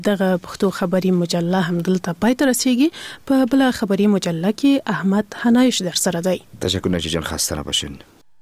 دغه پښتو خبري مجله هم دلته پای ته رسیږي. په بل خبري مجله کې احمد حنایش در سره دی. تشکر نجی جان، خسته نباشین.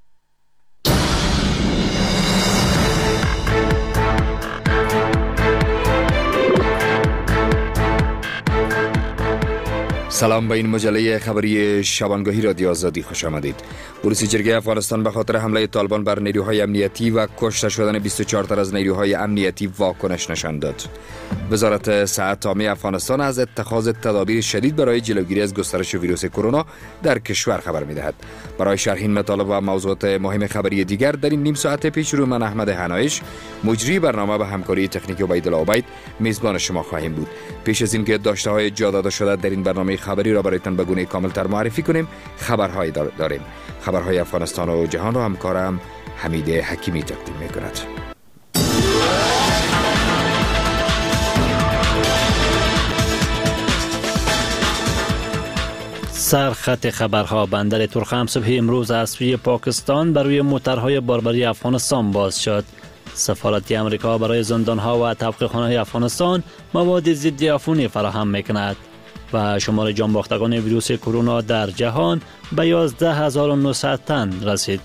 سلام، به این مجله خبری شبانگاهی رادیو آزادی خوش آمدید. پلیس جرگه افغانستان به خاطر حمله طالبان بر نیروهای امنیتی و کشته شدن 24 تن از نیروهای امنیتی واکنش نشان داد. وزارت صحت عامه افغانستان از اتخاذ تدابیر شدید برای جلوگیری از گسترش ویروس کرونا در کشور خبر می‌دهد. برای شرح این مطالب و موضوعات مهم خبری دیگر در این نیم ساعت پیش رو من احمد حنایش، مجری برنامه به همکاری تکنیکی عبیدالله عبید، میزبان شما خواهیم بود. پیش از اینکه داشته‌های جا داده شده در این برنامه خبری را برایتان به گونه کامل‌تر معرفی کنیم، خبرهایی داریم. خبرهای افغانستان و جهان را همکارم حمید حکیمی تقدیم می‌کند. سرخط خبرها. بندر تورخم صبح امروز از سوی پاکستان بر روی موترهای باربری افغانستان باز شد. سفارت امریکا برای زندانها و تبخیرخانه‌های افغانستان مواد ضد عفونی فراهم می‌کند و شمار جانباختگان ویروس کرونا در جهان به 11900 تن رسید.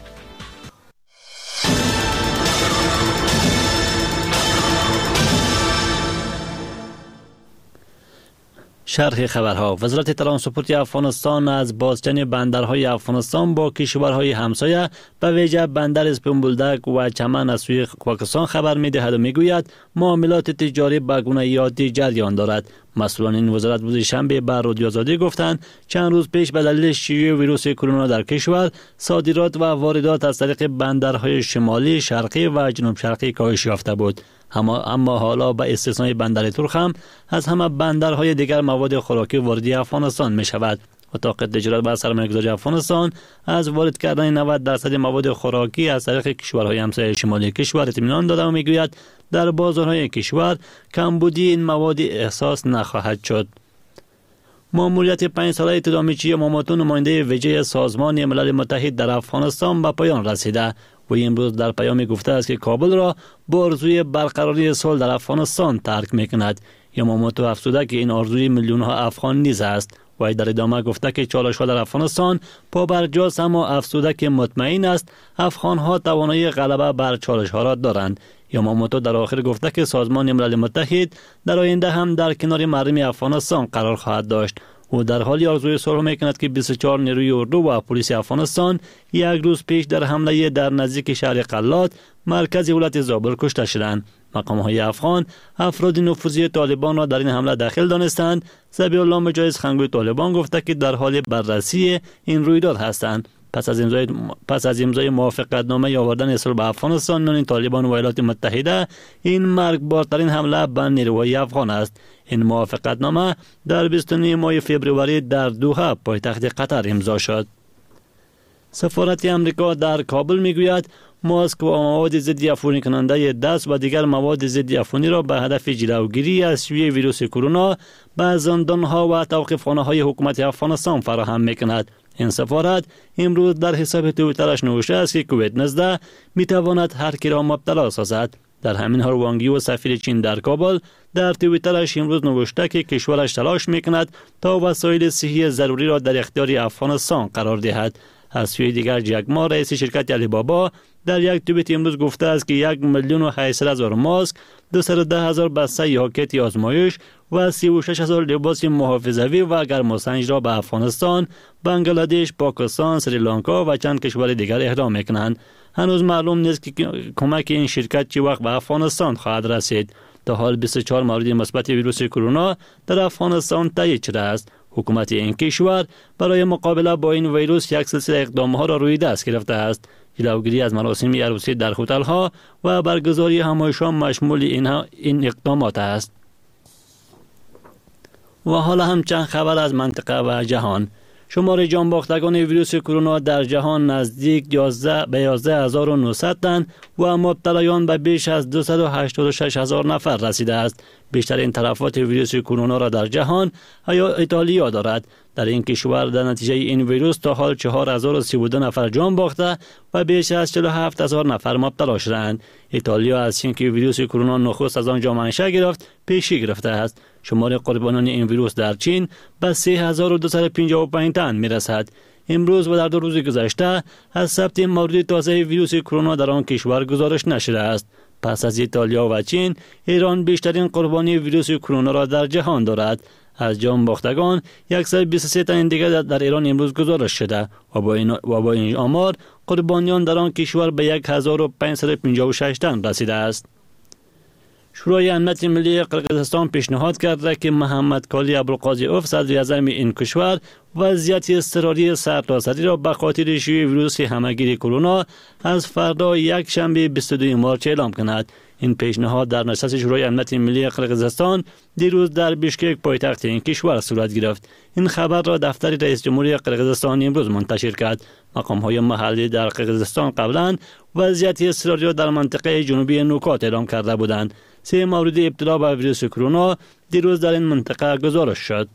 شرح خبرها. وزارت ترانسپورت افغانستان از بازچن بندرهای افغانستان با کشورهای همسایه به ویژه بندر اسپنبولدک و چمن از سوی پاکستان خبر می‌دهد و می‌گوید معاملات تجاری به گونه عادی جریان دارد. مسئولان این وزارت روز شنبه به رادیو آزادی گفتند چند روز پیش به دلیل شیوع ویروس کرونا در کشور صادرات و واردات از طریق بندرهای شمالی، شرقی و جنوب شرقی کاهش یافته بود. اما حالا به استثنای بندر تورخم از همه بندرهای دیگر مواد خوراکی واردی افغانستان می شود. اتاق تجارت و سرمایه‌گذاری افغانستان از وارد کردن 90% مواد خوراکی از طریق کشورهای همسایه شمالی کشور اطمینان داده و میگوید در بازارهای کشور کمبودی این مواد احساس نخواهد شد. ماموریت 5 ساله تدامیچی ماماتو نماینده ویژه سازمان ملل متحد در افغانستان به پایان رسیده و امروز در پیامی گفته است که کابل را با آرزوی برقراری صلح در افغانستان ترک می‌کند. یاماموتو افزوده که این آرزوی میلیون‌ها افغان نیز است و در ادامه گفته که چالش‌ها در افغانستان پابرجاست، اما افزوده که مطمئن است افغان‌ها توانایی غلبه بر چالش‌ها را دارند. یاماموتو در آخر گفته که سازمان ملل متحد در آینده هم در کنار مردم افغانستان قرار خواهد داشت. او در حالی آرزوی صلح می‌کند که 24 نیروی اردو و پلیس افغانستان یک روز پیش در حمله در نزدیک شهر قلات مرکز ولایت زابل کشته شدند. مقام‌های افغان افراد نفوذی طالبان را در این حمله دخیل دانستند. ذبیح الله مجاهد خنگوی طالبان گفته که در حال بررسی این رویداد هستند. پس از امضای موافقتنامه آوردن صلح به افغانستان میان طالبان و ایالات متحده، این مرگبارترین حمله به نیروهای افغان است. این موافقتنامه در 29 ماه فوریه در دوحه پایتخت قطر امضا شد. سفارت امریکا در کابل میگوید ماسک و مواد ضد عفونی کننده دست و دیگر مواد ضد عفونی را به هدف جلوگیری از شیوع ویروس کرونا به زندانها و توقیفخانه‌های حکومت افغانستان فراهم میکند. این سفارت امروز در حساب توییترش نوشته است که کووید 19 میتواند هر کی را مبتلا سازد. در همین حال وانگ یو سفیر چین در کابل در توییترش امروز نوشته که کشورش تلاش میکند تا وسایل صحی ضروری را در اختیار افغانستان قرار دهد. از سوی دیگر جک ما رئیس شرکت علی بابا در یک توییت امروز گفته است که 1,800,000 ماسک، 210,000 بسته یا کیت آزمایش و 36,000 لباس محافظوی و گرماسنج را به افغانستان، بنگلادش، پاکستان، سریلانکا و چند کشور دیگر اهدا میکنند. هنوز معلوم نیست که کمک این شرکت چه وقت به افغانستان خواهد رسید. تا حال 24 مورد مثبت ویروس کرونا در افغانستان تایید شده است. حکومت این کشور برای مقابله با این ویروس یک سلسله اقدام‌ها را روی دست گرفته است. جلوگیری از مراسم عروسی در هتل‌ها و برگزاری همایش‌ها مشمول این اقدامات است. و حالا هم چند خبر از منطقه و جهان. شمار جانباختگان ویروس کرونا در جهان نزدیک 11,900 تن و مبتلایان به بیش از 286,000 نفر رسیده است. بیشترین تلفات ویروس کرونا را در جهان ایتالیا دارد. در این کشور در نتیجه این ویروس تا حال 4032 نفر جان باخته و بیش از 47000 نفر مبتلا شدند. ایتالیا از اینکه ویروس کرونا نخست از آنجا منشأ گرفت پیشی گرفته است. شمار قربانان این ویروس در چین به 3255 تن میرسد. امروز و در 2 روز گذشته از ثبت مورد تازه ویروس کرونا در آن کشور گزارش نشده است. پس از ایتالیا و چین، ایران بیشترین قربانی ویروس کرونا را در جهان دارد. از جان باختگان 123 تن دیگر در ایران امروز گزارش شده و با این آمار قربانیان در آن کشور به 1556 تن رسیده است. شورای امنیت ملی قرقیزستان پیشنهاد کرده که محمد کالی ابوالقاسم صدر اعظم این کشور وضعیت اضطراری سرتاسری را به خاطر شیوع ویروس همهگیر کرونا از فردا یک شنبه 22 مارس اعلام کند. این پیشنهاد در نشست شورای امنیت ملی قرقیزستان دیروز در بیشکک پایتخت این کشور صورت گرفت. این خبر را دفتر رئیس جمهوری قرقیزستان امروز منتشر کرد. مقام‌های محلی در قرقیزستان قبلا وضعیت اضطراری را در منطقه جنوبی نوکات اعلام کرده بودند. 3 مورد ابتلا به ویروس کرونا دیروز در این منطقه گزارش شد.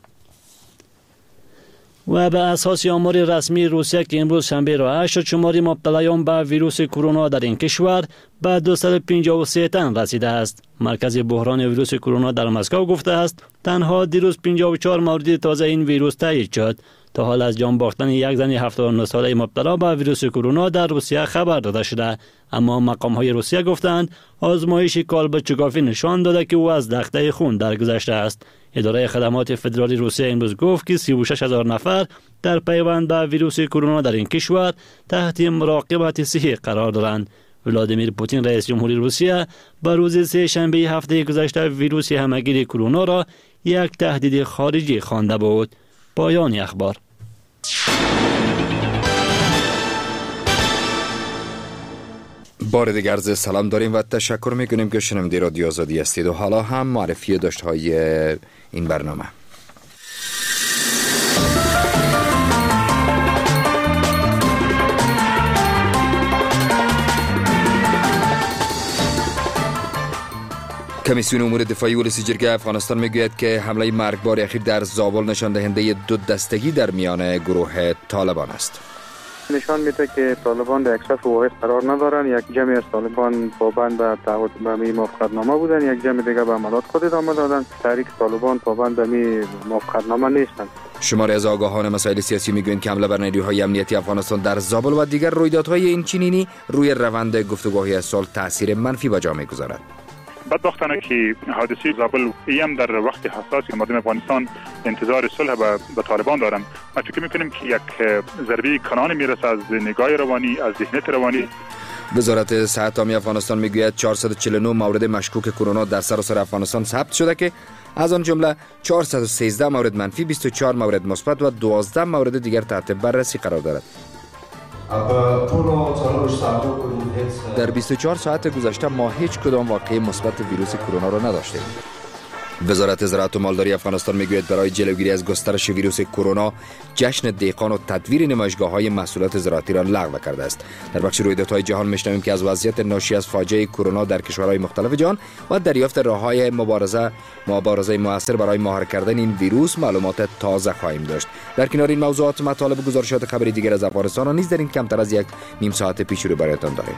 و به اساس آمار رسمی روسیه که امروز شنبه رایج شد، شمار مبتلایان به ویروس کرونا در این کشور به 253 تن رسیده است. مرکز بحران ویروس کرونا در مسکو گفته است تنها دیروز 54 مورد تازه این ویروس تایید شد. تا حال از جان باختن یک زن 79 ساله مبتلا به ویروس کرونا در روسیه خبر داده شده، اما مقام‌های روسیه گفتند آزمایش کالب چگافی نشان داده که او از دخته خون درگذشته است. اداره خدمات فدرالی روسیه امروز گفت که 36000 نفر در پیوند به ویروس کرونا در این کشور تحت مراقبت صحی قرار دارند. ولادیمیر پوتین رئیس جمهوری روسیه به روز سه شنبه هفته گذشته ویروس همهگیر کرونا را یک تهدید خارجی خوانده بود. پایان اخبار. بار دیگر عرض سلام داریم و تشکر میکنیم که شنونده رادیو آزادی هستید و حالا هم معرفی داشته‌های این برنامه. کمیسیون امور دفاعی ولسی جرگه افغانستان میگوید که حمله مرگبار اخیر در زابل نشان دهنده 2 دستگی در میان گروه طالبان است. نشان میده که طالبان در اکثر واحد قرار ندارن. یک جمعی از طالبان پابند به تعهد به موافقتنامه بودن، یک جمع دیگر به عملیات خود ادامه دادن. تحریک طالبان پابند به موافقتنامه نیستند. شماری از آگاهان مسائل سیاسی میگویند که حمله بر نیروهای امنیتی افغانستان در زابل و دیگر رویدادهای این چنینی روی روند گفتگوهای صلح تاثیر منفی به جا میگذارد. بدبختانه که حادثه زابل ایم در وقت حساس که مردم افغانستان انتظار صلح به طالبان دارن. ما فکر میکنیم که یک ضربه کنانی میرسه از نگاه روانی، از ذهنیت روانی. وزارت صحت عامه افغانستان میگوید 449 مورد مشکوک کرونا در سراسر افغانستان ثبت شده که از آن جمله 413 مورد منفی، 24 مورد مثبت و 12 مورد دیگر تحت بررسی قرار دارد. در 24 ساعت گذشته ما هیچ کدام واقعه مثبت ویروس کرونا را نداشتیم. وزارت زراعت و مالداری افغانستان میگوید برای جلوگیری از گسترش ویروس کرونا جشن دهقان و تدویر نمایشگاه‌های محصولات زراعتی را لغو کرده است. در بخش رویدادهای جهان میشنویم که از وضعیت ناشی از فاجعه کرونا در کشورهای مختلف جهان و دریافت راه‌های مبارزه موثر برای مهار کردن این ویروس معلومات تازه خواهیم داشت. در کنار این موضوعات مطالب و گزارشات خبری دیگر از افغانستان را نیز در این کمتر از یک نیم ساعت پیش رو برایتان داریم.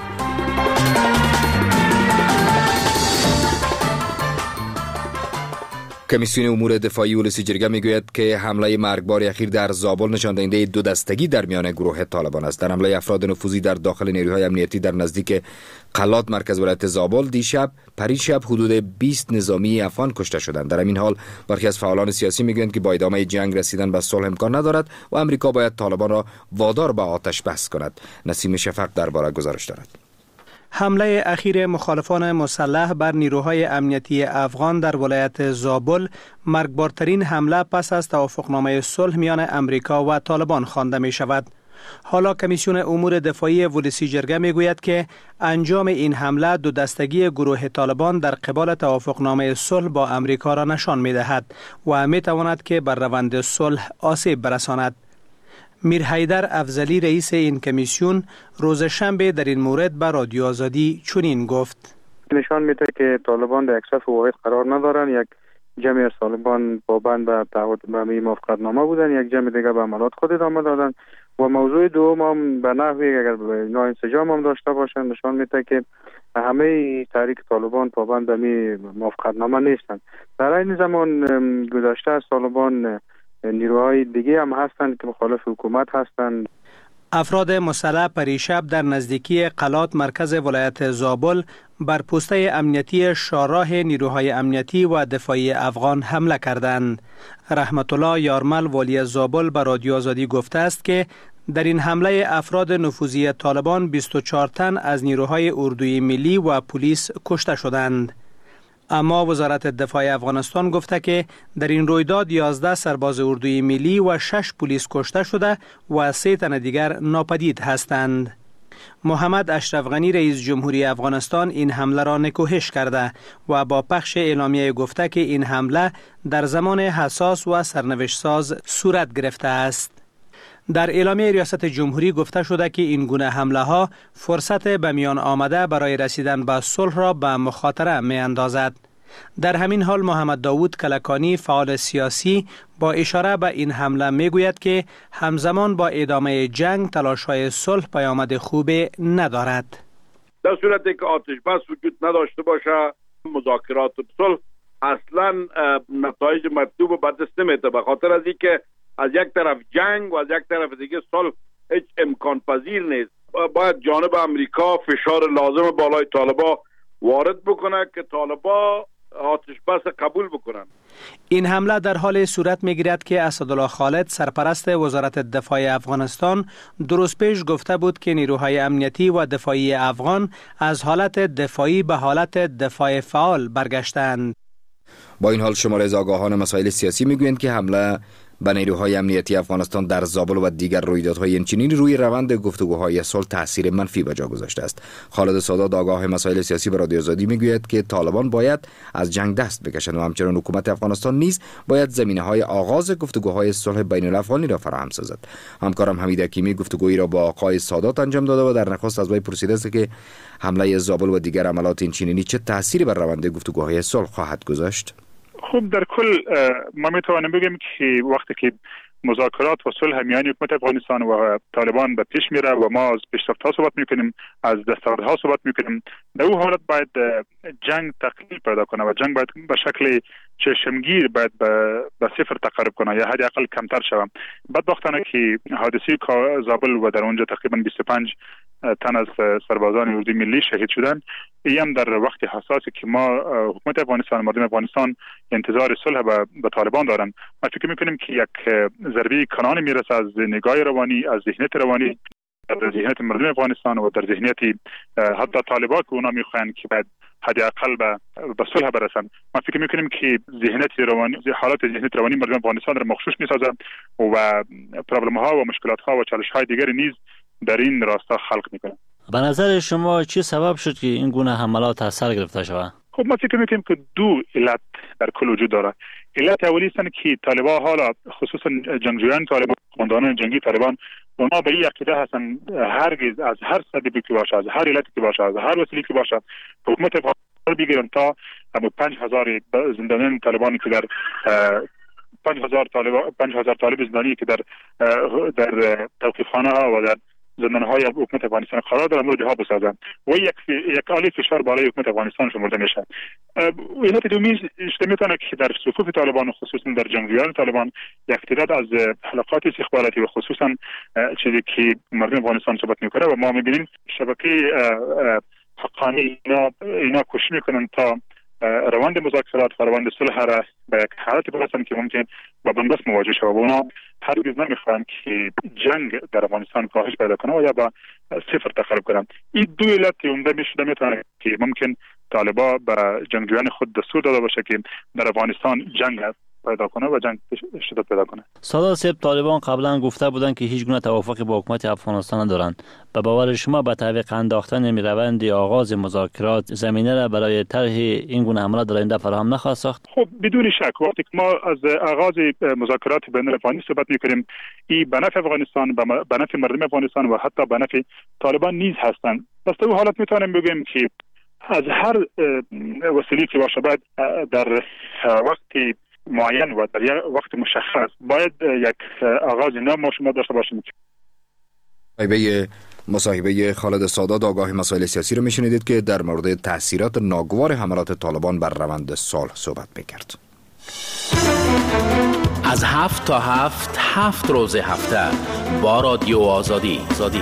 کمیسیون امور دفاعی ولسی جرگه میگوید که حمله مرگبار اخیر در زابل نشان دهنده 2 دستگی در میان گروه طالبان است. در حمله افراد نفوذی در داخل نیروهای امنیتی در نزدیک قلات مرکز ولایت زابل پریشب حدود 20 نظامی افغان کشته شدند. در این حال برخی از فعالان سیاسی میگویند که با ادامه جنگ رسیدن به صلح امکان ندارد و امریکا باید طالبان را وادار به آتش بس کند. نسیم شفق درباره گزارش دارد. حمله اخیر مخالفان مسلح بر نیروهای امنیتی افغان در ولایت زابل مرگبارترین حمله پس از توافقنامه صلح میان امریکا و طالبان خوانده می شود. حالا کمیسیون امور دفاعی ولسی جرگه می گوید که انجام این حمله 2 دستگی گروه طالبان در قبال توافقنامه صلح با امریکا را نشان می دهد و می تواند که بر روند صلح آسیب برساند. میر حیدر افضلی رئیس این کمیسیون روز شنبه در این مورد به رادیو آزادی چنین گفت: نشان میده که طالبان در اکثر واحد قرار ندارن. یک جمعی از طالبان پابند به تعهد به موافقت نامه بودن، یک جمع دیگه به عملیات خود ادامه دادن. و موضوع دوم هم به نحوی اگر اینا انسجام هم داشته باشن نشان میده که همه تحریک طالبان پابند به موافقت نامه نیستند. در این زمان گذشته از طالبان نیروهای دیگه هم هستند که مخالف حکومت هستند. افراد مسلح پریشب در نزدیکی قلات مرکز ولایت زابل بر پوسته امنیتی شاهراه نیروهای امنیتی و دفاعی افغان حمله کردند. رحمت الله یارمل والی زابل به رادیو آزادی گفته است که در این حمله افراد نفوذی طالبان 24 تن از نیروهای اردوی ملی و پلیس کشته شدند. اما وزارت دفاع افغانستان گفته که در این رویداد 11 سرباز اردوی ملی و 6 پلیس کشته شده و 3 تن دیگر ناپدید هستند. محمد اشرف غنی رئیس جمهوری افغانستان این حمله را نکوهش کرده و با پخش اعلامیه گفته که این حمله در زمان حساس و سرنوشت ساز صورت گرفته است. در اعلامیه ریاست جمهوری گفته شده که این گونه حمله ها فرصت به میان آمده برای رسیدن به صلح را به مخاطره می اندازد. در همین حال محمد داوود کلکانی فعال سیاسی با اشاره به این حمله می گوید که همزمان با ادامه جنگ تلاش‌های صلح پیامد خوبی ندارد. در صورتی که آتش بس وجود نداشته باشه مذاکرات صلح اصلا نتایج مطلوب به دست نمیده، به خاطر از اینکه از یک طرف جنگ و از یک طرف دیگه صلح هیچ امکان پذیر نیست. باید جانب امریکا فشار لازم بالای طالبا وارد بکنه که طالبا آتش بس قبول بکنن. این حمله در حال صورت میگیرد که اسدالله خالد سرپرست وزارت دفاع افغانستان درست پیش گفته بود که نیروهای امنیتی و دفاعی افغان از حالت دفاعی به حالت دفاع فعال برگشتند. با این حال شماره از آگاهان مسائل سیاسی میگویند که حمله به نیروهای امنیتی افغانستان در زابل و دیگر رویدادهای اینچنینی روی روند گفتگوهای صلح تاثیر منفی به جا گذاشته است. خالد سادات آگاه مسائل سیاسی به رادیو آزادی میگوید که طالبان باید از جنگ دست بکشند و همچنین حکومت افغانستان نیز باید زمینه‌های آغاز گفتگوهای صلح بین الافغانی را فراهم سازد. همکارم حمید حکیمی گفتگویی را با آقای سادات انجام داده و در نخست از وی پرسیده است که حمله زابل و دیگر عملیات اینچنینی چه تأثیری بر روند گفتگوهای صلح خواهد گذاشت؟ خب در کل ما میتوانیم بگیم که وقتی که مذاکرات و صلح میان حکومت افغانستان و طالبان به پیش میره و ما از پیشرفت‌ها صحبت میکنیم، از دستاوردها صحبت میکنیم، در اون حالت باید جنگ تقلیل پیدا کنه و جنگ باید به شکل چشمگیر باید به صفر تقرب کنه یا حداقل کمتر شود. بدبختانه که حادثه زابل و در اونجا تقریبا 25 تن از سربازان اردوی ملی شهید شدن، این در وقت حساسی که ما حکومت افغانستان مردم افغانستان انتظار صلح به طالبان دارن. ما فکر میکنیم که یک ضربه کنانی میرسه از نگاه روانی، از ذهنیت روانی در ذهنیت مردم افغانستان و در ذهنیت حتی طالبان که اونا میخواین که باید حداقل به صلح برسن. ما فکر میکنیم که ذهنیت روانی، حالت ذهنیت روانی مردم افغانستان را مغشوش میسازه و پرابلم ها و مشکلات ها و چالش های دیگری نیز در این راستا خلق میکنه. به نظر شما چی سبب شد که این گونه حملات اثر گرفته شود؟ خب ما فکر میکنیم که دو علت در کل وجود داره. علت اولی است که طالبان حالا خصوصا جنگجویان طالبان، قماندانان جنگی طالبان، اونا به این عقیده هستن هرگز از هر سببی که باشه، از هر علتی که باشه، از هر وسیله که باشه حکومت افغانستان بگیرن تا 5000 زندانیان طالبانی که در 5000 طالب زندانی که در توقیفخانه ها و در زندانهای حکومت افغانستان قرار دارن رو جها بسازن و یک عالی فشار بالای حکومت افغانستان شمرده میشه. علت دومی میتونه که در صفوف طالبان و خصوصا در جنگجویان طالبان یک تعداد از حلقات استخباراتی و خصوصا چیزی که مردم افغانستان صحبت میکنه و ما میبینیم شبکه حقانی اینا کوشش میکنن تا روند مذاکرات و روند صلح را به یک حالت برسن که ممکن با بنبست مواجه شود و اونا هرگز نمیخوان که جنگ در افغانستان کاهش پیدا کنه و یا با صفر تقرب کنن. این دو علت عمده میتونه که ممکن طالبان به جنگجویان خود دستور داده باشه که در افغانستان جنگ پیدا کنه و جنگ شدت پیدا کنه. سادات صاحب، طالبان قبلا گفته بودند که هیچ گونه توافقی با حکومت افغانستان ندارند. به باور شما به تعویق انداختن روند آغاز مذاکرات زمینه را برای طرح این گونه حملات در آینده فراهم نخواهد ساخت؟ خب بدون شک وقتی که ما از آغاز مذاکرات بین الافغانی صحبت می‌کنیم، این به نفع افغانستان، به نفع مردم افغانستان و حتی به نفع طالبان نیز هستند. پس در حالت میتونیم بگیم که از هر وسیله که باشه باید در وقت معین و در یک وقت مشخص باید یک آغاز نو ما شما داشته باشیم. مصاحبه خالد سادات آگاه مسائل سیاسی رو میشنیدید که در مورد تاثیرات ناگوار حملات طالبان بر روند صلح صحبت میکرد. از 7 تا 7 روز هفته با رادیو آزادی.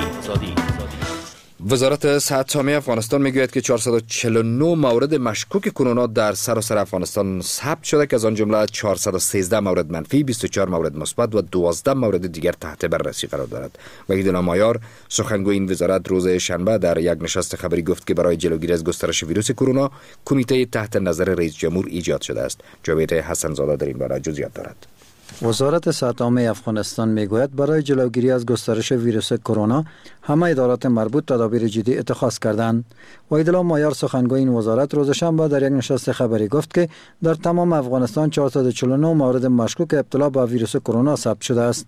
وزارت صحت عامه افغانستان میگوید که 449 مورد مشکوک کرونا در سراسر افغانستان ثبت شده که از آن جمله 413 مورد منفی، 24 مورد مثبت و 12 مورد دیگر تحت بررسی قرار دارد. وحیدالله مایار سخنگوی این وزارت روز شنبه در یک نشست خبری گفت که برای جلوگیری از گسترش ویروس کرونا کمیته تحت نظر رئیس جمهور ایجاد شده است. جاوید حسن زاده در این باره جزئیات دارد. وزارت صحت عامه افغانستان میگوید برای جلوگیری از گسترش ویروس کرونا همه ادارات مربوط تدابیر جدی اتخاذ کردند. وحیدالله مایار سخنگوی این وزارت روز شنبه در یک نشست خبری گفت که در تمام افغانستان 449 مورد مشکوک ابتلا به ویروس کرونا ثبت شده است.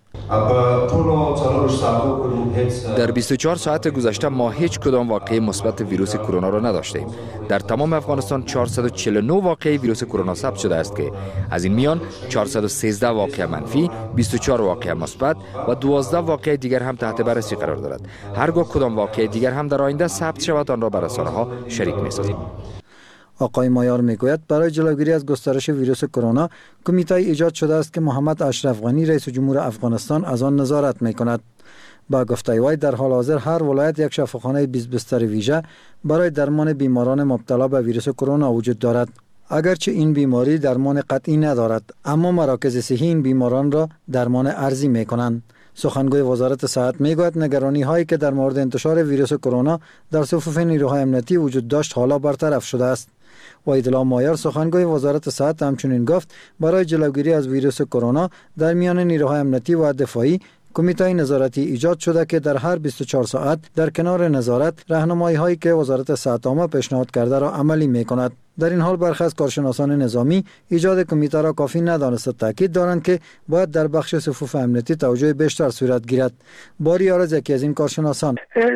در 24 ساعت گذشته ما هیچ کدام واقعه مثبت ویروس کرونا را نداشتیم. در تمام افغانستان 449 واقعه ویروس کرونا ثبت شده است که از این میان 413 واقعه منفی، 24 واقعه مثبت و 12 واقعه دیگر هم تحت بررسی قرار دارد. هرگاه کدام واقعه دیگر هم در آینده ثبت شود آن را بر رسانه‌ها شریک می‌سازیم. آقای مایار میگوید برای جلوگیری از گسترش ویروس کرونا کمیته ایجاد شده است که محمد اشرف غنی رئیس جمهور افغانستان از آن نظارت می‌کند. با گفته وی در حال حاضر هر ولایت یک شفاخانه 20 بستر ویژه برای درمان بیماران مبتلا به ویروس کرونا وجود دارد. اگرچه این بیماری درمان قطعی ندارد، اما مراکز صحی این بیماران را درمان ارزی می‌کنند. سخنگوی وزارت صحت میگوید نگرانی هایی که در مورد انتشار ویروس کرونا در صفوف نیروهای امنیتی وجود داشت حالا برطرف شده است. وحیدالله مایار سخنگوی وزارت صحت همچنین گفت برای جلوگیری از ویروس کرونا در میان نیروهای امنیتی و دفاعی کمیته نظارتی ایجاد شده که در هر 24 ساعت در کنار نظارت راهنمایی هایی که وزارت صحت عامه پیشنهاد کرده را عملی میکند. در این حال برخی از کارشناسان نظامی ایجاد کمیته را کافی ندانسته تاکید دارند که باید در بخش صفوف امنیتی توجه بیشتر صورت گیرد. باری آرز یکی از این کارشناسان: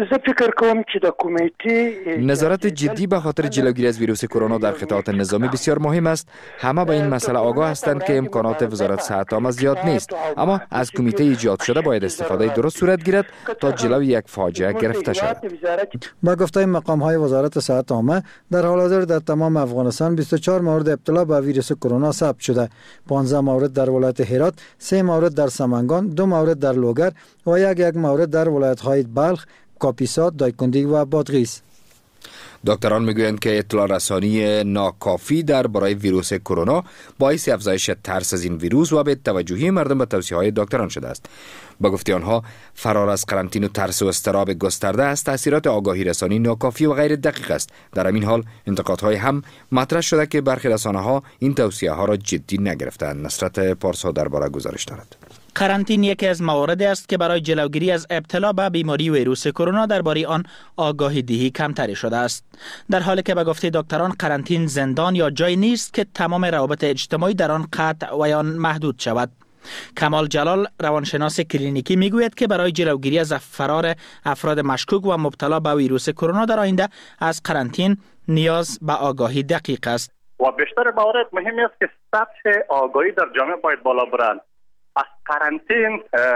نظارت جدی به خاطر جلوگیری از ویروس کرونا در قطعات نظامی بسیار مهم است. همه به این مسئله آگاه هستند که امکانات وزارت صحت عامه زیاد نیست، اما از کمیته ایجاد شده باید استفاده درست صورت گیرد تا جلوی یک فاجعه گرفته شود. با گفته مقام های وزارت صحت عامه در حال حاضر در تمام افغانستان 24 مورد ابتلا به ویروس کرونا ثبت شده. 15 مورد در ولایت هرات، 3 مورد در سمنگان، 2 مورد در لوگر و یک مورد در ولایت‌های بلخ، کاپیسا، دایکنډي و بادغیس. دکتران میگویند که اطلاع رسانی ناکافی درباره ویروس کرونا باعث افزایش ترس از این ویروس و به توجهی مردم به توصیه‌های دکتران شده است. با گفته آنها فرار از قرنطینه و ترس و اضطراب گسترده از تاثیرات آگاهی رسانی ناکافی و غیر دقیق است. در همین حال انتقادهای هم مطرح شده که برخی رسانه‌ها این توصیه‌ها را جدی نگرفتند. نصرت پارسا درباره گزارش دارد. قرنطینه یکی از مواردی است که برای جلوگیری از ابتلا به بیماری ویروس کرونا درباره آن آگاهی دهی کمتری شده است. در حالی که به گفته دکتران قرنطینه زندان یا جای نیست که تمام روابط اجتماعی در آن قطع و یا محدود شود. کمال جلال روانشناس کلینیکی میگوید که برای جلوگیری از فرار افراد مشکوک و مبتلا به ویروس کرونا در آینده از قرنطینه نیاز به آگاهی دقیق است. و بیشتر موارد مهم است که سطح آگاهی در جامعه باید بالا برند. از قرنطینه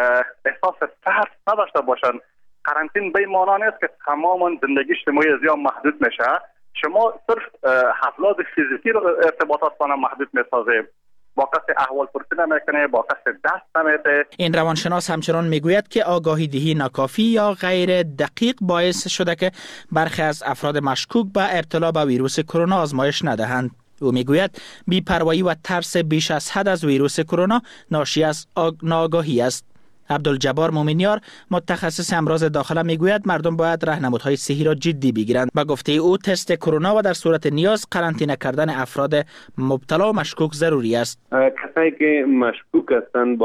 احساس ترس نداشته باشند. قرنطینه به این معنی است که تمام زندگی اجتماعی از یا محدود میشه. شما صرف حفلات فیزیکی رو ارتباطات کنه محدود میسازه. با کسی احوال پرسی نمیکنه، با کسی دست نمیده. این روانشناس همچنان میگوید که آگاهی دهی ناکافی یا غیر دقیق باعث شده که برخی از افراد مشکوک به ابتلا به ویروس کرونا آزمایش ندهند. او میگوید بی‌پروایی و ترس بیش از حد از ویروس کرونا ناشی از ناآگاهی است. عبدالجبار مومنیار متخصص امراض داخله میگوید مردم باید راهنمودهای صحی را جدی بگیرند. به گفته او تست کرونا و در صورت نیاز قرنطینه کردن افراد مبتلا و مشکوک ضروری است. کسایی که مشکوک هستند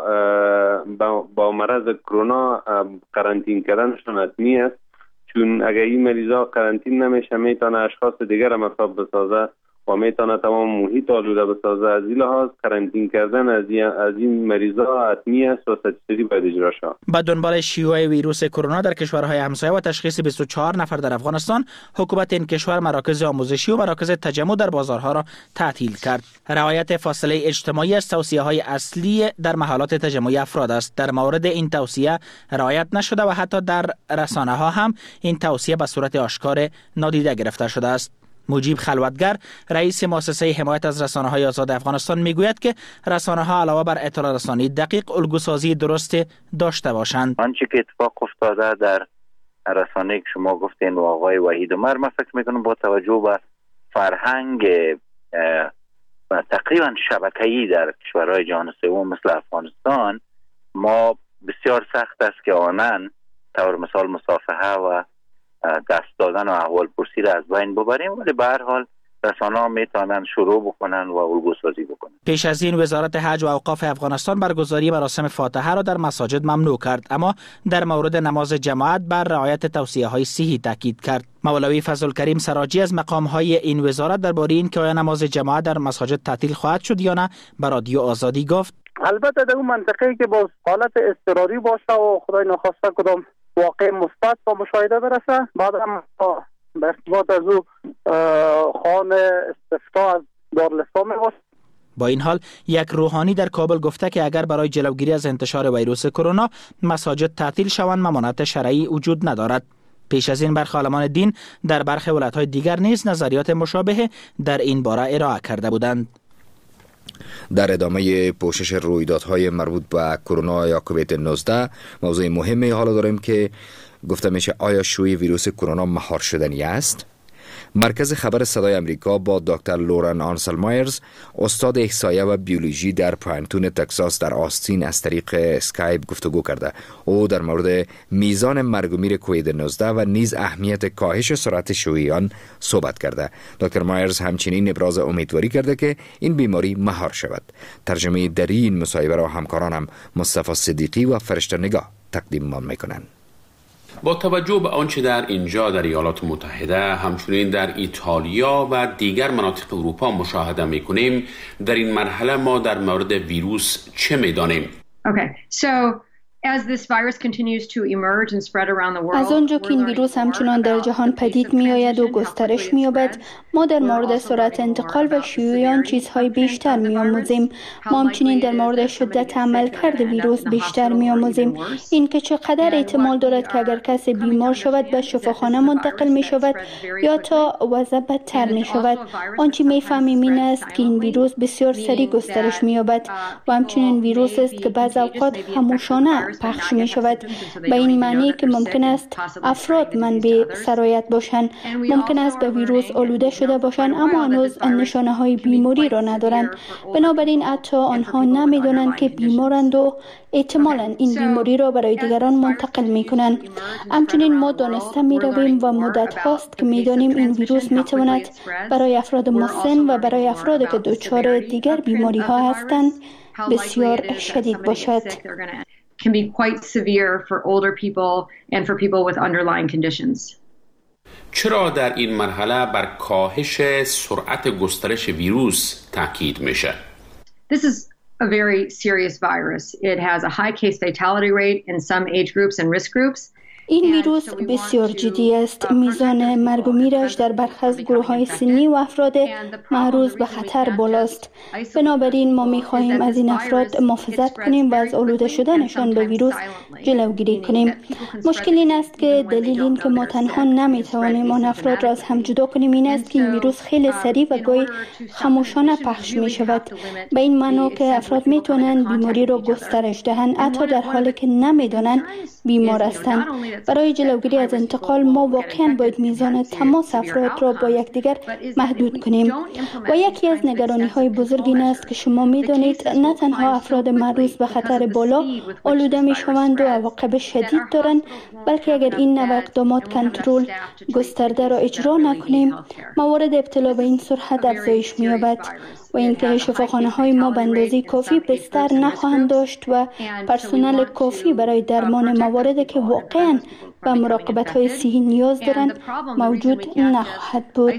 با مرض کرونا قرنطینه کردنشون حتمی است، چون اگر این مریضا قرنطینه نمیشه میتونه اشخاص دیگر هم اصاب بسازه و میتونه تمام محیط آلوده بسازه. از این لحاظ کرانتین کردن از این مریضا حتمی است و استاتیستی باید اجرا شود. با دنبال شیوع ویروس کرونا در کشورهای همسایه و تشخیص 24 نفر در افغانستان، حکومت این کشور مراکز آموزشی و مراکز تجمع در بازارها را تعطیل کرد. رعایت فاصله اجتماعی از توصیه‌های اصلی در محلات تجمع افراد است. در مورد این توصیه رعایت نشده و حتی در رسانه‌ها هم این توصیه به صورت آشکار نادیده گرفته شده است. مجیب خلوتگر، رئیس مؤسسه حمایت از رسانه‌های آزاد افغانستان میگوید که رسانه‌ها علاوه بر اطلاع رسانی دقیق، الگوسازی درست داشته باشند. آنچه که اتفاق افتاده در رسانه‌ای که شما گفتین و آقای وحید عمر، من فکر می‌کنم با توجه به فرهنگ تقریبا شبکه‌ای در کشورهای جهان سوم مثل افغانستان، ما بسیار سخت است که آنن طور مثال مصافحه و دست دادن و احوال پرسی را از بین ببریم، ولی به هر حال رسانه‌ها میتونن شروع بکنن و الگوسازی بکنن. پیش از این وزارت حج و اوقاف افغانستان برگزاری مراسم فاتحه را در مساجد ممنوع کرد، اما در مورد نماز جماعت بر رعایت توصیه‌های صحی تاکید کرد. مولوی فضل کریم سراجی از مقام‌های این وزارت درباره این که آیا نماز جماعت در مساجد تعطیل خواهد شد یا نه به رادیو آزادی گفت: البته در اون منطقه‌ای که با حالت اضطراری باشه و خدای نخواسته کدام واقع مثبت با مشاهده برسه، بعد هم به ارتباط از او خوان استفتاء از دارالاسلام می‌باشه. با این حال یک روحانی در کابل گفته که اگر برای جلوگیری از انتشار ویروس کرونا مساجد تعطیل شوند ممانعت شرعی وجود ندارد. پیش از این برخی عالمان دین در برخی ولایت‌های دیگر نیز نظریات مشابه در این باره ارائه کرده بودند. در ادامه پوشش رویدادهای مربوط به کرونا یا کووید 19 موضوع مهمی حالا داریم که گفته میشه آیا شیوع ویروس کرونا مهار شدنی است؟ مرکز خبر صدای امریکا با دکتر لورن آنسل مایرز، استاد احصایه و بیولوژی در پایتون تگزاس در آستین از طریق اسکایپ گفتگو کرده. او در مورد میزان مرگ و میر کووید 19 و نیز اهمیت کاهش سرعت شیوع آن صحبت کرده. دکتر مایرز همچنین ابراز امیدواری کرده که این بیماری مهار شود. ترجمه در این مصاحبه را همکارانم مصطفی صدیقی و فرشته نگاه تقدیم میکنند. با توجه به آنچه در اینجا در ایالات متحده، همچنین در ایتالیا و دیگر مناطق اروپا مشاهده می‌کنیم، در این مرحله ما در مورد ویروس چه می‌دانیم؟ از آنجا که این ویروس همچنان در جهان پدید می آید و گسترش می یابد، ما در مورد سرعت انتقال و شیوع آن چیزهای بیشتر می آموزیم. ما همچنین در مورد شدت عملکرد ویروس بیشتر می آموزیم. این که چقدر احتمال دارد که اگر کسی بیمار شود به شفاخانه منتقل می شود یا تا وضع بدتر می شود. آنچه می فهمیم این است که این ویروس بسیار سریع گسترش می یابد و همچنین ویروس است که بعض اوقات خاموشانه پخش می شود، به این معنی که ممکن است افراد منبع سرایت باشند، ممکن است به ویروس آلوده شده باشند اما هنوز نشانه های بیماری را ندارند. بنابراین حتی آنها نمی دانند که بیمارند و احتمالاً این بیماری را برای دیگران منتقل می کنند. همچنین ما دانسته می رویم و مدت هاست که می دانیم این ویروس می تواند برای افراد مسن و برای افرادی که دچار دیگر بیماری ها هستند بسیار شدید باشد. can be quite severe for older people and for people with underlying conditions. چرا در این مرحله بر کاهش سرعت گسترش ویروس تاکید میشه؟ This is a very serious virus. It has a high case fatality rate in some age groups and risk groups. این ویروس بسیار جدی است. میزان مرگ و میرش در برخی از گروه‌های سنی و افراد معرض به خطر بالاست. بنابراین ما می‌خواهیم از این افراد محافظت کنیم و از آلوده شدنشان به ویروس جلوگیری کنیم. مشکل این است که دلیل این که ما تنها نمی‌توانیم آن افراد را از هم جدا کنیم این است که این ویروس خیلی سریع و گاهی خاموشانه پخش می‌شود. به این معنی که افراد می‌توانند بیماری را گسترش دهند حتی در حالی که نمی‌دانند بیمار هستند. برای جلوگیری از انتقال ما واقعاً باید میزان تماس افراد را با یکدیگر محدود کنیم و یکی از نگرانی‌های بزرگ این است که شما می‌دانید نه تنها افراد معرض به خطر بالا آلوده می‌شوند و عواقب شدید دارند، بلکه اگر این نوع اقدامات کنترل گسترده را اجرا نکنیم موارد ابتلا به این سرعت افزایش می‌یابد. و اینکه شفاخانه‌های ما به اندازه کافی بستر نخواهند داشت و پرسنل کافی برای درمان مواردی که واقعاً به مراقبت‌های صحی نیاز دارند موجود نخواهد بود.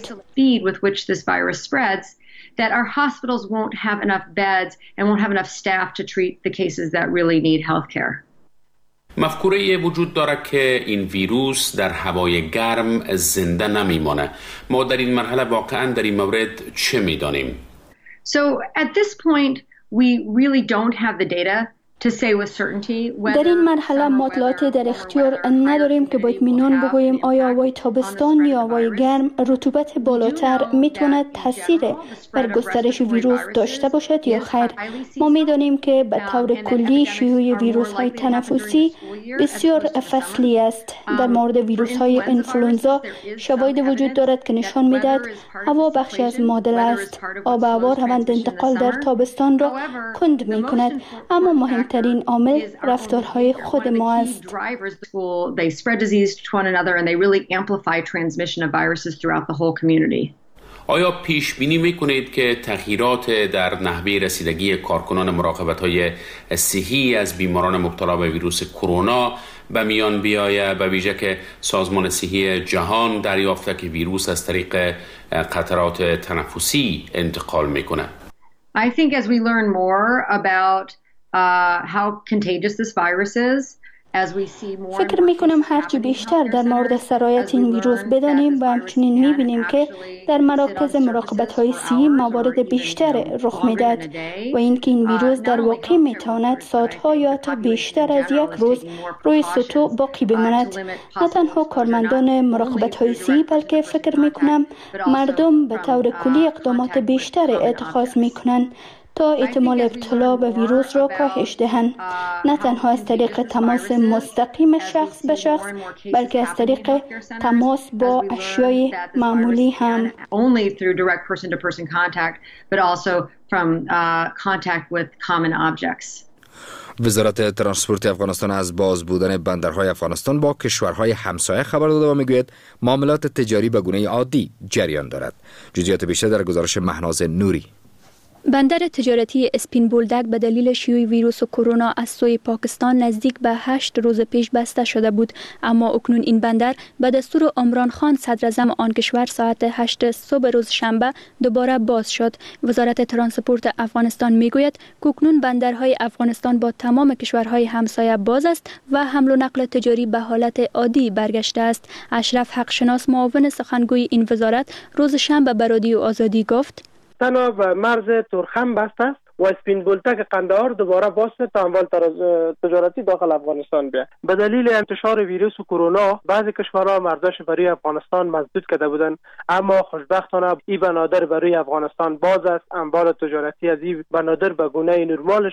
That our hospitals won't have enough beds and won't have enough staff to treat the cases that really need healthcare. مفکوره وجود دارد که این ویروس در هوای گرم زنده نمیمانه. ما در این مرحله واقعا در این مورد چه میدانیم؟ So at this point we really don't have the data در این مرحله مطالعاتی در اختیار نداریم که با اطمینان بگوییم آیا هوای تابستان یا هوای گرم رطوبت بالاتر میتواند تاثیر بر گسترش ویروس داشته باشد یا خیر. ما میدانیم که به طور کلی شیوع ویروس های تنفسی بسیار فصلی است. در مورد ویروس های انفلوئنزا شواهد وجود دارد که نشان میدهد هوا بخشی از معادله است. آب و هوا روند انتقال در تابستان را کند میکند، اما مهمترین عامل رفتارهای خود ما است. They spread disease to one another and they really amplify transmission of viruses throughout the whole community. آیا پیش بینی میکنید که تغییرات در نحوه رسیدگی کارکنان مراقبت‌های صحی از بیماران مبتلا به ویروس کرونا به میان بیاید، به ویژه که سازمان صحی جهان دریافته که ویروس از طریق قطرات تنفسی انتقال میکنه؟ I think as we learn more about how contagious this virus is, فکر میکنم هرچی بیشتر در مورد سرایت این ویروس بدانیم و همچنین میبینیم که در مراکز مراقبت‌های صحی موارد بیشتر رخ میدهد و اینکه این ویروس در واقع میتواند ساعت‌ها یا حتی بیشتر از یک روز روی سطوح باقی بماند. نه تنها کارمندان مراقبت‌های صحی بلکه فکر میکنم مردم به طور کلی اقدامات بیشتر اتخاذ میکنند تا احتمال ابتلا به ویروس را کاهش دهند، نه تنها از طریق تماس مستقیم شخص به شخص بلکه از طریق تماس با اشیای معمولی هم. Only through direct person-to-person contact, but also from contact with common objects. وزارت ترانسپورت افغانستان از باز بودن بندرهای افغانستان با کشورهای همسایه خبر داده و میگوید معاملات تجاری به گونه عادی جریان دارد. جزئیات بیشتر در گزارش مهناز نوری. بندر تجارتی اسپین بولدک به دلیل شیوع ویروس کرونا از سوی پاکستان نزدیک به 8 روز پیش بسته شده بود، اما اکنون این بندر به دستور عمران خان صدراعظم آن کشور ساعت 8 صبح روز شنبه دوباره باز شد. وزارت ترانسپورت افغانستان میگوید که اکنون بندرهای افغانستان با تمام کشورهای همسایه باز است و حمل و نقل تجاری به حالت عادی برگشته است. اشرف حقشناس معاون سخنگوی این وزارت روز شنبه به رادیو آزادی گفت: تنها به مرز تورخم بسته است و اسپین بولدک قندهار دوباره باز تا اموال تجارتی داخل افغانستان بیاد. به دلیل انتشار ویروس کرونا بعضی کشورها مرزش برای افغانستان مسدود کرده بودند، اما خوشبختانه این بنادر برای افغانستان باز است. اموال تجارتی از این بنادر به گونه نرمالش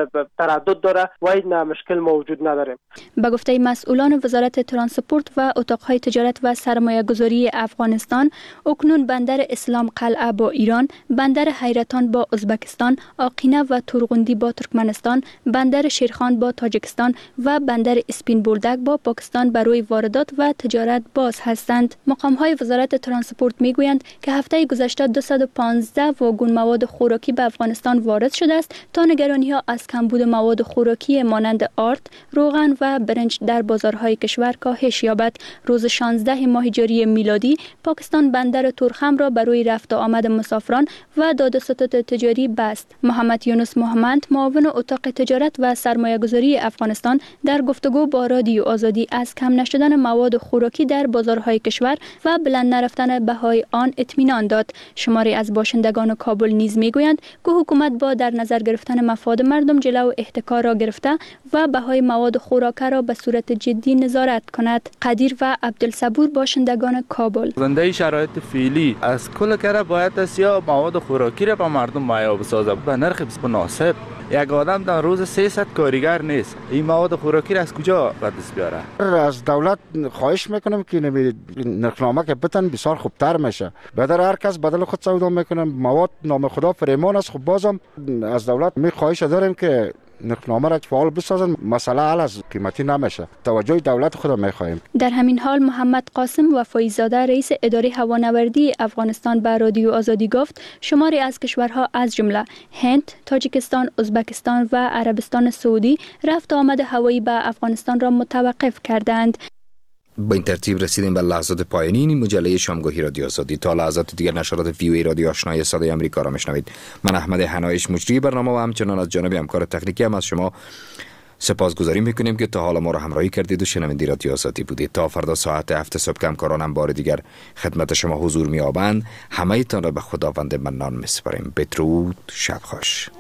تردد داره و این مشکل موجود نداره. به گفته مسئولان وزارت ترانسپورت و اتاقهای تجارت و سرمایه‌گذاری افغانستان، اکنون بندر اسلام قلعه با ایران، بندر حیرتان با ازبکستان، آقینه و تورغوندی با ترکمنستان، بندر شیرخان با تاجیکستان و بندر اسپین بولدک با پاکستان برای واردات و تجارت باز هستند. مقام‌های وزارت ترانسپورت میگویند که هفته گذشته 215 واگن مواد خوراکی به افغانستان وارد شده است تا نگرانی‌ها از کمبود مواد خوراکی مانند آرد، روغن و برنج در بازارهای کشور کاهش یابد. روز 16 ماه جاری میلادی پاکستان بندر تورخم را برای رفت و آمد مسافران و داد و ستد تجاری بست. محمد یونس محمد، معاون اتاق تجارت و سرمایه‌گذاری افغانستان، در گفتگو با رادیو آزادی از کم نشدن مواد خوراکی در بازارهای کشور و بلند نرفتن بهای آن اطمینان داد. شماری از باشندگان کابل نیز میگویند که حکومت با در نظر گرفتن مفاد مردم جلو احتکار را گرفته و بهای مواد خوراک را به صورت جدی نظارت کند. قدیر و عبدالصبور، باشندگان کابل: زنده شرایط فعلی از کل کره باید اسیا مواد خوراکی را به مردم مهیا بسازه به نرخ مناسب. یک آدم در روز 300 کارگر نیست. این مواد خوراکی را از کجا به دست بیاره؟ از دولت خواهش میکنم که نرخنامه که بتن بسیار خوبتر میشه. بدر هر کس بدل خود سودا میکنه. مواد نام خدا فریمان است. خب بازم از دولت می خواهش داریم که نرخنامه را فعال بسازن، مسئله حل از قیمتی نمیشه. توجه دولت خود میخواهیم. در همین حال محمد قاسم وفایی زاده رئیس اداره هوانوردی افغانستان به رادیو آزادی گفت شماری از کشورها از جمله هند، تاجیکستان، ازبکستان و عربستان سعودی رفت آمد هوایی به افغانستان را متوقف کردند. با این ترتیب رسیدیم به لحظات پایانی این مجله شامگاهی رادیو آزادی. تا لحظات دیگر نشرات وی رادیو آشنای صدای آمریکا را میشنوید. من احمد حنایش مجری برنامه و همچنان از جانب همکار تکنیکی هم از شما سپاسگزاری میکنیم که تا حالا ما را همراهی کردید و شنونده رادیو آزادی بودید. تا فردا ساعت 7 صبح همکارانم بار دیگر خدمت شما حضور می‌یابند. همه تان را به خداوند منان می‌سپاریم. بدرود، شب خوش.